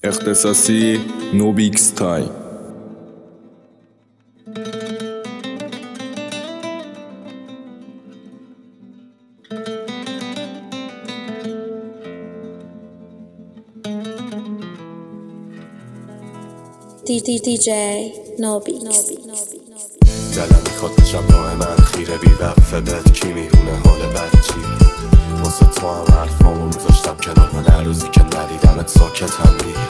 اختصاصی نوبیکس تایم. DJ نوبیکس. دلم میخواد بشم راه من خیره بی وقفه بهت کی میدونه حال بد چیه. واسه تو هم حرفامو میذاشتم کنار من هر روزی که ندیدمت ساکتم دیگه.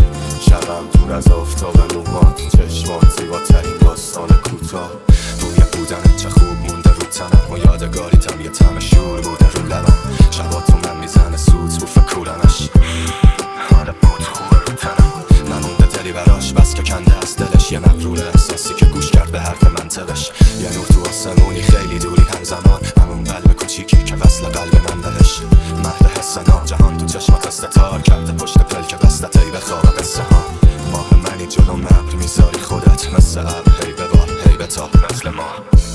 شبم دور از آفتاب موهات، چشمات زیباترین داستان کوتاه. روی بودنت چه خوب مونده رو تنم و یادگاریتم یه طعم شور بوده رو لبم. شباتو من میزنه سوت رو فکرانش حال بود خوبه رو تنم. نمونده دلی براش بس که کنده از دلش یه مغرور احساسی که گوش کرد به حرف منطقش. یه نور تو آسمونی خیلی دوری همزمان، همون قلب کوچیکی که وصل قلب من بهش. مهد حس نام جهان تو چشمات استتار کرده پشت پلک بستت ای بخواب قصه ها. ماه منی جلو مبر میذاری خودت مثل ابر هی ببار هی بتاب مثل ما.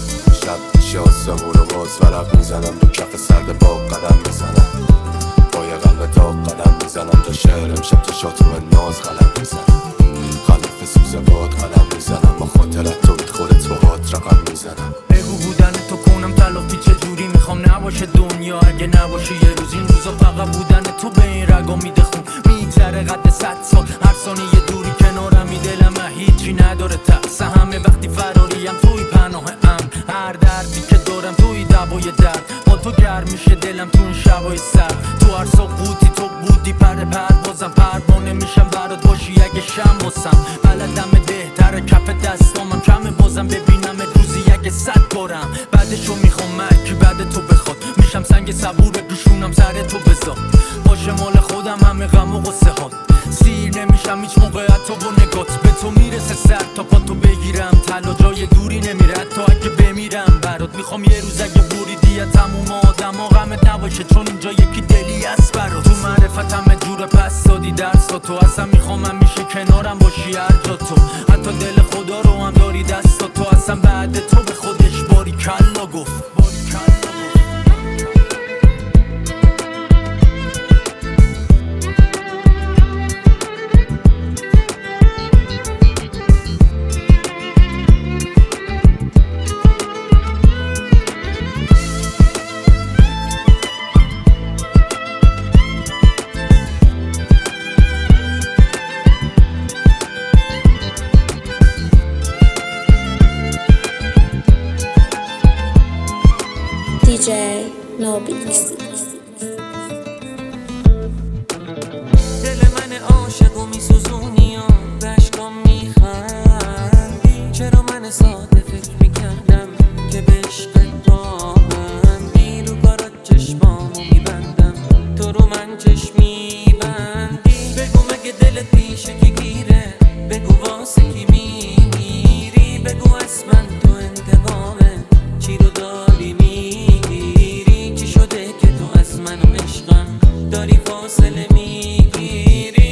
شب شاسمون رو باز ورق میزنم رو کف سرد باغ قدم میزنم. با یه قلب داغ قدم میزنم تا شعر امشب تا شاتو ناز قلم میزنم. خلف سوز باد قلم میزنم با خاطرت تو بی خودت با هات رقم میزنم. بگو بودن تو کنم تلافی چجوری میخوام نباشه دنیا اگه نباشه یه روز. این روزا فقط بودن تو به این رگا میده خون میگذره قد 100 سال. هر ثانیه دوری کنارم دلم هیچی نداره تقصه. همه وقتی فراریم توی پناه امن. هر دردی که دارم توی دوای درد با تو گرم میشه دلم تو این شبای سر. تو هر سقوطی تو بودی پر بازم پروانه میشم برات باشی اگه شم واسم. بلدم بهتره کف دستامم کمه بازم ببینم روزی اگه 100 بارم. بعدشو میخوام مکی بعد تو بخواد میشم سنگ صبور بگوشونم سر تو بذار. باشه مال خودم همه غم و غصه هات. سیر نمیشم هیچ موقع حتی با نگات. به تو میرسه سر تا پا تو بگیرم تلا جای دوری نمیره حتی اگه بمیرم برات. میخوام یه روز اگه بریدی تموم آدم غمت نباشه چون اینجا یکی دلی است برات. تو معرفتم جور پس دادی درس تو اصلا میخوام همیشه کنارم باشی هر جا تو. حتی دل خدا رو هم داری دست تو اصلا بعد تو به خودش باری کلا گفت. DJ نوبیکس. دل من عاشق و میسوزونی و بشکام میخندی. چرا من ساده فکر میکردم که به عشقت باندی. رو کارات چشمامو میبندم تو رو من چشمی بندی. بگو مگه دلت پیشه که گیره، بگو واسه کی میمیری. بگو از من تو انتقامه چی رو داری میگیری. چی شده که تو از من و عشقم داری فاصله میگیری.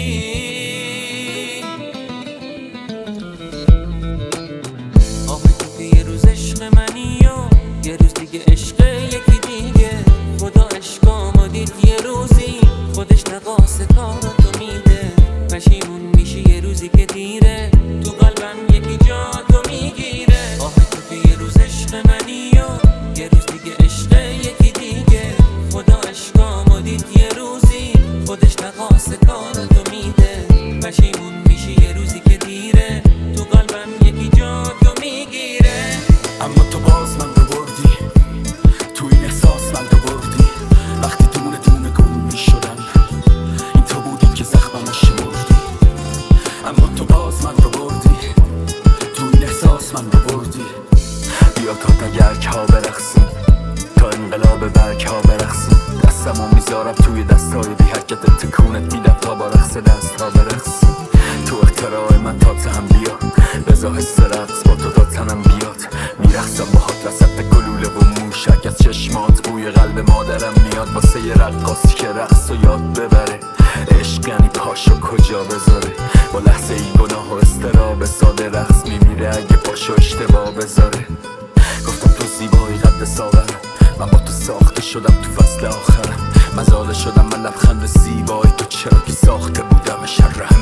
آخه تو که یه روز عشق منی و یه روز دیگه عشق یکی دیگه. خدا عشقامو دید یه روزی خودش نقاس کارو تو میده. پشیمون میشی یه روزی که دیره تو قلبم یکی جا تو میگیره. آخه تو که یه روز عشق منی و یه روز دیگه عشق یکی دیگه. خدا عشقامو دید یه روزی خودش نقاس کارو تو میده. پشیمون میشی یه روزی که دیره تو قلبم یکی جا تو میگیره. اما تو باز من رو بردی تو این احساس من رو بردی. وقتی دونه دونه گم میشدم این تو بودی که زخممو شمردی. اما تو باز من رو بردی تو این احساس من رو بردی. بیا تا تگرک ها برقصیم تا انقلاب برگ ها برقصیم. دستمو میذارم توی دستای بی حرکت تکونت میدم تا با رقص دست ها برقصیم. تو اختراع من تا تهم بیا بزا حس رقص با تو تا تنم بیاد. میرقصم با هات وسط گلوله و موشک از چشمات. بوی قلب مادرم میاد واسه یه رقاصی که رقص و یاد ببره. عشق یعنی پاشو کجا بذاره. با لحظه ای گناه و استراب ساده رقص میمیره اگه پاشو اشتباه بذاره. گفتم تو زیبایی قد ساغرم من با تو ساخته شدم تو فصل آخرم. مزاله شدم من لبخند زیبایی تو چرا که ساخته بودم شر همه ما.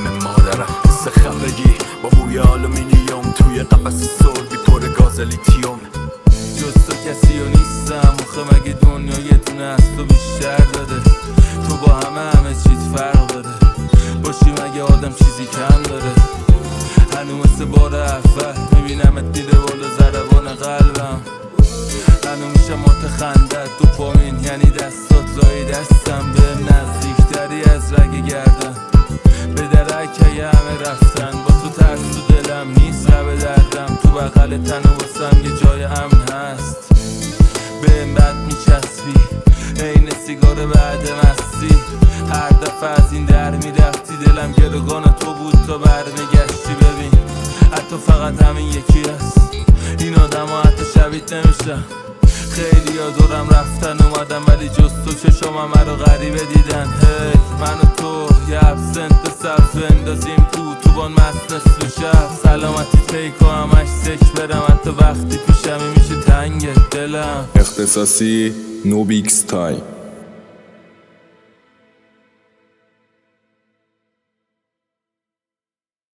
مادرم مثل خفگی با بوی آلومینیوم توی قفس سربی پر گاز لیتیوم. جز تو کسی و نیستم آخه مگه دنیا یه دونه از تو بیشتر داره؟ تو با همه چیز فرق داره، باشی مگه آدم چیزی کم داره؟ هنو مثل بار اول میبینمت دیده بالا ضربان قلبم، هنو میشه متخندت دوپامین یعنی دستات لای دستم، به نزدیکتری از رگ گردن به درکه همه رفتن، با تو ترس تو دلم نیست لب دردم، تو بغل تن و واسم یه جای امن هست، به این بد میچسبی عین سیگار بعد مستی، هر دفعه از این در میرفتی دلم گروگان تو بود تا برمیگشتی، ببین حتی فقط همین یکی هست این آدم ها حتی شبیت نمیشن، خیلی ها دورم رفتن اومدن ولی جز تو چشم همه رو غریبه دیدن، هی من و تو یه ابسنت سبز بندازیم تو بان مست نصف شب، سلامتی تیکو همش سک برم حتی وقتی پیشمی میشه تنگ دلم. اختصاصی نوبیکس تایم.